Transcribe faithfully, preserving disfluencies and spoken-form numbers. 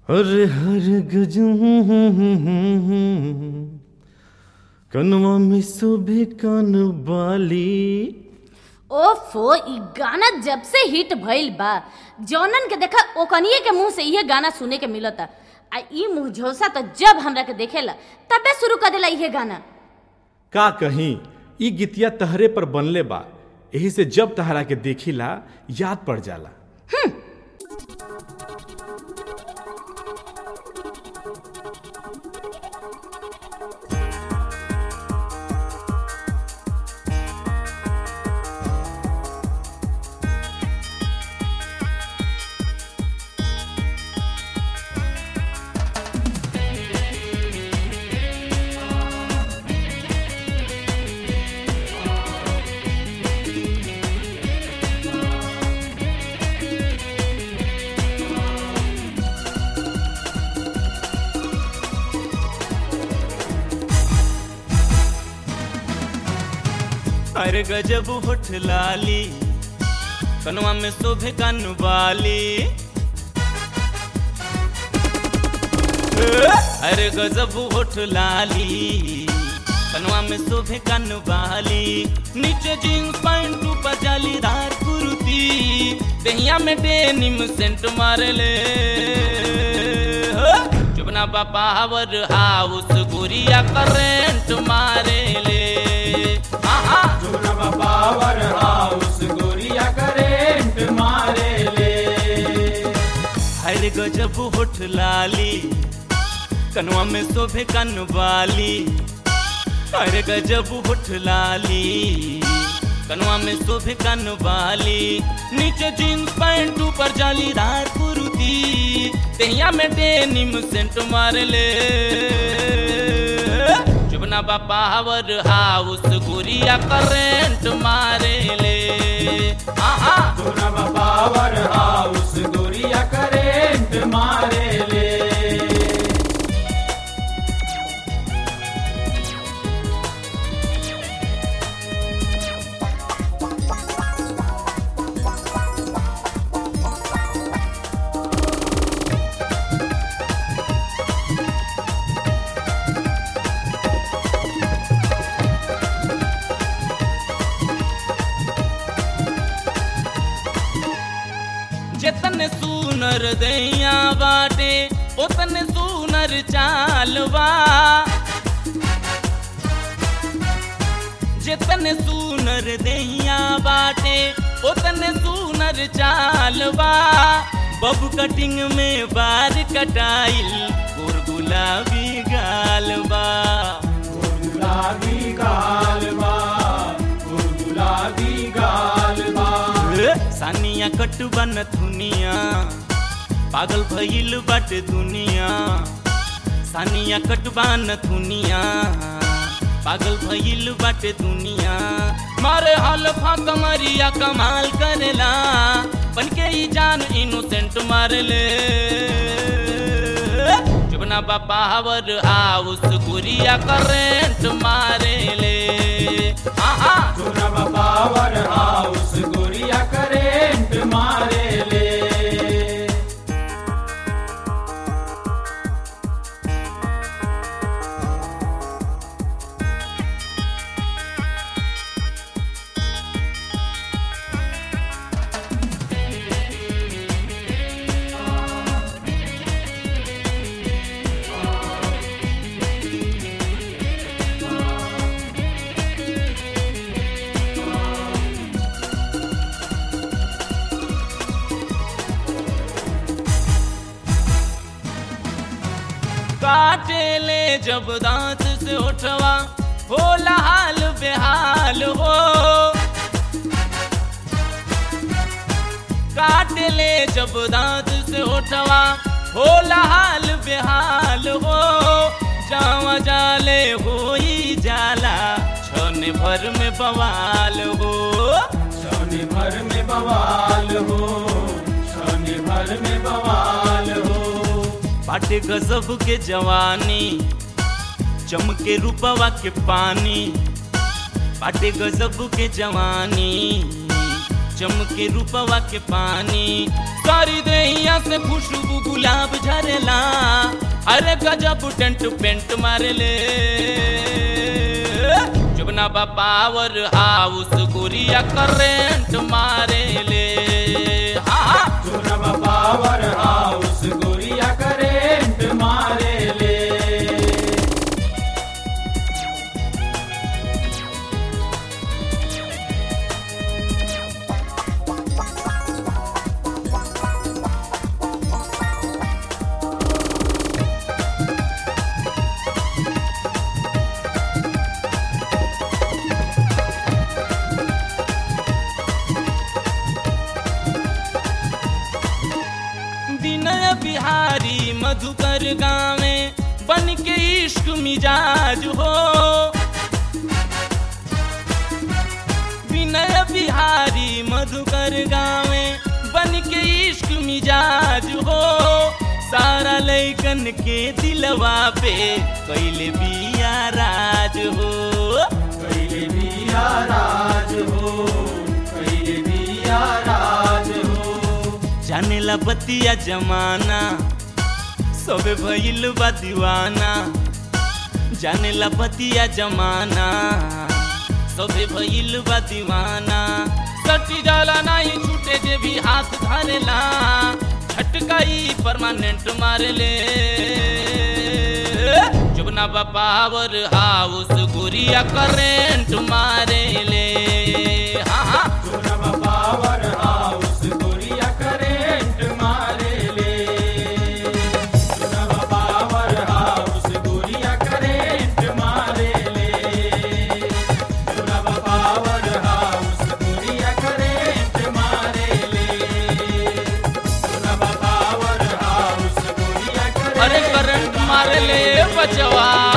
अरे हर गजम कनवा में शोभे कान बाली। ओफो, ई गाना जब से हिट भइल बा जौनन के देखा ओकनिए के मुंह से इहे गाना सुने के मिलता। आ ई मुंह झोसा तो जब हमरा के देखेला तबे शुरू कर देला इहे गाना। का कहीं ई गीतिया तहरे पर बनले बा, यही से जब तहरा के देखिला याद पड़ जाला। अरे गजब होठ लाली कनवा में शोभे कान बाली। अरे गजब होठ लाली कनवा में शोभे कान बाली। नीचे जींस पैंट ऊपर जालीदार कुर्ती, दहिया में डेनिम सेंट मारले। चुपना पावर हाउस गुरिया करेंट मारेले। पावर हाउस गोरिया करेंट मारे ले। हर गजब होठ लाली कनवा में शोभे कान बाली। हर गजब होठ लाली कनवा में शोभे कान बाली। नीचे जींस पैंट ऊपर जालीदार कुर्ती, दहिया में डेनिम सेंट मारले। चुपना पावर हाउस गुरिया करेंट मारेले। पावर हाउस गोरिया करेंट मारे ले। जितने सुनर दैया बाटे उतने सुनर चालवा। जितने सुनर दैया बाटे उतने सुनर चालवा। बब कटिंग में बार कटाइल और गुलाबी गालबा। गुलाबी गालबा, गुलाबी गालबा। सानिया कटबन दुनिया पागल भइल बाटे दुनिया। सानिया कटबन दुनिया पागल भइल बाटे दुनिया। मारे हल्फा कमरिया कमाल करेला, बनके ही जान इनोसेंट मारले। चुपना पावर हाउस गुरिया करेंट मारेले। पावर हाउस गोरिया करेंट मारे ले। काटे ले जब दांत से उठवा होला हाल बेहाल हो। काटे ले जब दांत से उठवा होला हाल बेहाल हो। जावा जाले हो ही जाला छने भर में बवाल हो। छने भर में बवाल हो, छने भर में बवाल हो। बाटे गजब के जवानी चमके रूपवा के पानी। बाटे गजब के जवानी चमके रूपवा के पानी सारी देहिया से खुशबू गुलाब झरेला अरे गजब टेंट पेंट मारेले जुबना बा पावर हाउस गोरिया करेंट मारेले हाँ जुबना बा पावर हाउस गोरिया करेंट मारेले विनय बिहारी मधुकर गावे बन के इश्क मिजाज हो विनय बिहारी मधुकर गावे बन के इश्क मिजाज हो सारा लैकन के दिलवा पे कैले बिया राज हो कैले बिया राज हो कैले बिया राज हो जानेला बतिया जमाना सबे भइल बा दीवाना जानेला बतिया जमाना सबे भइल बा दीवाना सटी जाला नहीं छूटे जे भी हाथ धरेला झटकाई परमानेंट मारेले जुबना बा पावर हाउस गोरिया करेंट मारेले हाँ हाँ जुबना बा पावर हाउस गोरिया करेंट मारेले जुबना बा पावर हाउस गोरिया करेंट मारेले जुबना बा पावर हाउस गोरिया करेंट मारेले जुबना बा पावर हाउस गोरिया अरे करंट मारेले बचवा।